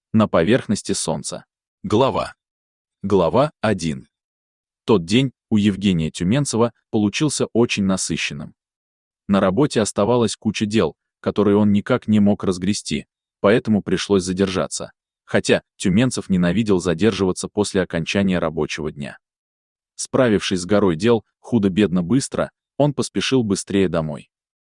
На поверхности Солнца. Глава 1. Тот день у Евгения Тюменцева получился очень насыщенным. На работе оставалась куча дел, которые он никак не мог разгрести, поэтому пришлось задержаться, хотя Тюменцев ненавидел задерживаться после окончания рабочего дня. Справившись с горой дел худо-бедно быстро, он поспешил быстрее домой.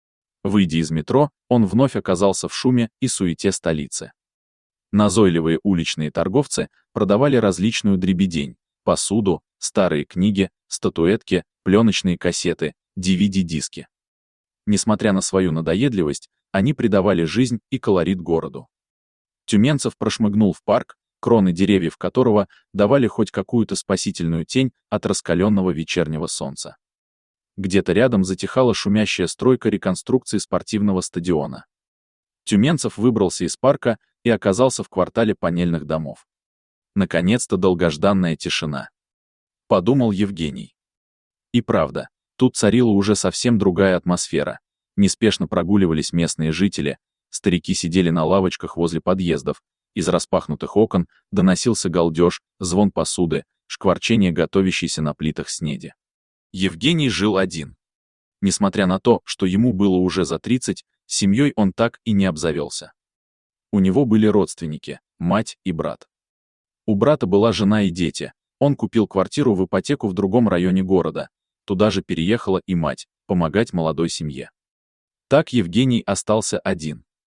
Выйдя из метро, он вновь оказался в шуме и суете столицы. Назойливые уличные торговцы продавали различную дребедень: посуду, старые книги, статуэтки, пленочные кассеты, DVD-диски. Несмотря на свою надоедливость, они придавали жизнь и колорит городу. Тюменцев прошмыгнул в парк, кроны деревьев которого давали хоть какую-то спасительную тень от раскаленного вечернего солнца. Где-то рядом затихала шумящая стройка реконструкции спортивного стадиона. Тюменцев выбрался из парка и оказался в квартале панельных домов. Наконец-то долгожданная тишина. Подумал Евгений. И правда, тут царила уже совсем другая атмосфера. Неспешно прогуливались местные жители, старики сидели на лавочках возле подъездов, из распахнутых окон доносился галдеж, звон посуды, шкварчение готовящейся на плитах снеди. Евгений жил один. Несмотря на то, что ему было уже за 30, семьей он так и не обзавелся. У него были родственники, мать и брат. У брата была жена и дети, он купил квартиру в ипотеку в другом районе города, туда же переехала и мать, помогать молодой семье. Так Евгений остался один.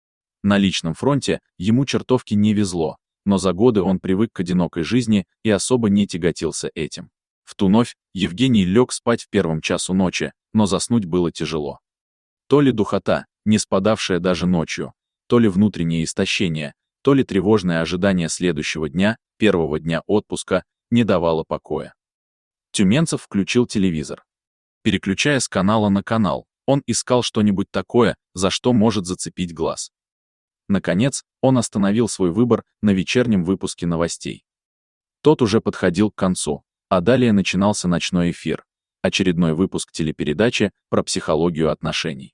На личном фронте ему чертовски не везло, но за годы он привык к одинокой жизни и особо не тяготился этим. В ту ночь Евгений лег спать в первом часу ночи, но заснуть было тяжело. То ли духота, не спадавшая даже ночью, то ли внутреннее истощение, то ли тревожное ожидание следующего дня, первого дня отпуска, не давало покоя. Тюменцев включил телевизор. Переключая с канала на канал, он искал что-нибудь такое, за что может зацепить глаз. Наконец, он остановил свой выбор на вечернем выпуске новостей. Тот уже подходил к концу, а далее начинался ночной эфир, очередной выпуск телепередачи про психологию отношений.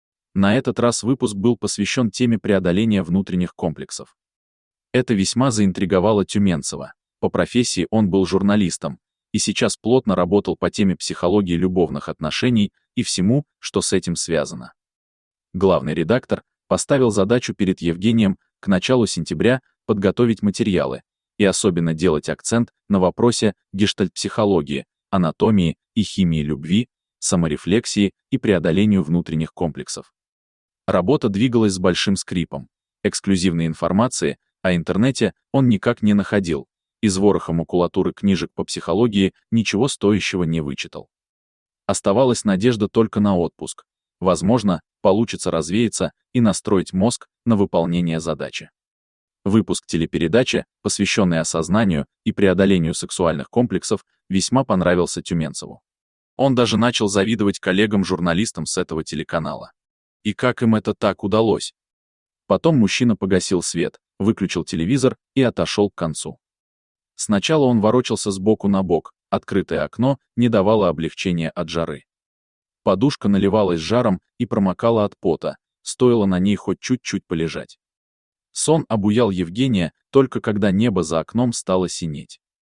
На этот раз выпуск был посвящен теме преодоления внутренних комплексов. Это весьма заинтриговало Тюменцева. По профессии он был журналистом, и сейчас плотно работал по теме психологии любовных отношений и всему, что с этим связано. Главный редактор поставил задачу перед Евгением к началу сентября подготовить материалы и особенно делать акцент на вопросе гештальт-психологии, анатомии и химии любви, саморефлексии и преодолению внутренних комплексов. Работа двигалась с большим скрипом. Эксклюзивной информации о интернете он никак не находил, из вороха макулатуры книжек по психологии ничего стоящего не вычитал. Оставалась надежда только на отпуск. Возможно, получится развеяться и настроить мозг на выполнение задачи. Выпуск телепередачи, посвященный осознанию и преодолению сексуальных комплексов, весьма понравился Тюменцеву. Он даже начал завидовать коллегам-журналистам с этого телеканала. И как им это так удалось? Потом мужчина погасил свет, выключил телевизор и отошел к концу. Сначала он ворочался с боку на бок, открытое окно не давало облегчения от жары. Подушка наливалась жаром и промокала от пота, стоило на ней хоть чуть-чуть полежать. Сон обуял Евгения только когда небо за окном стало синеть.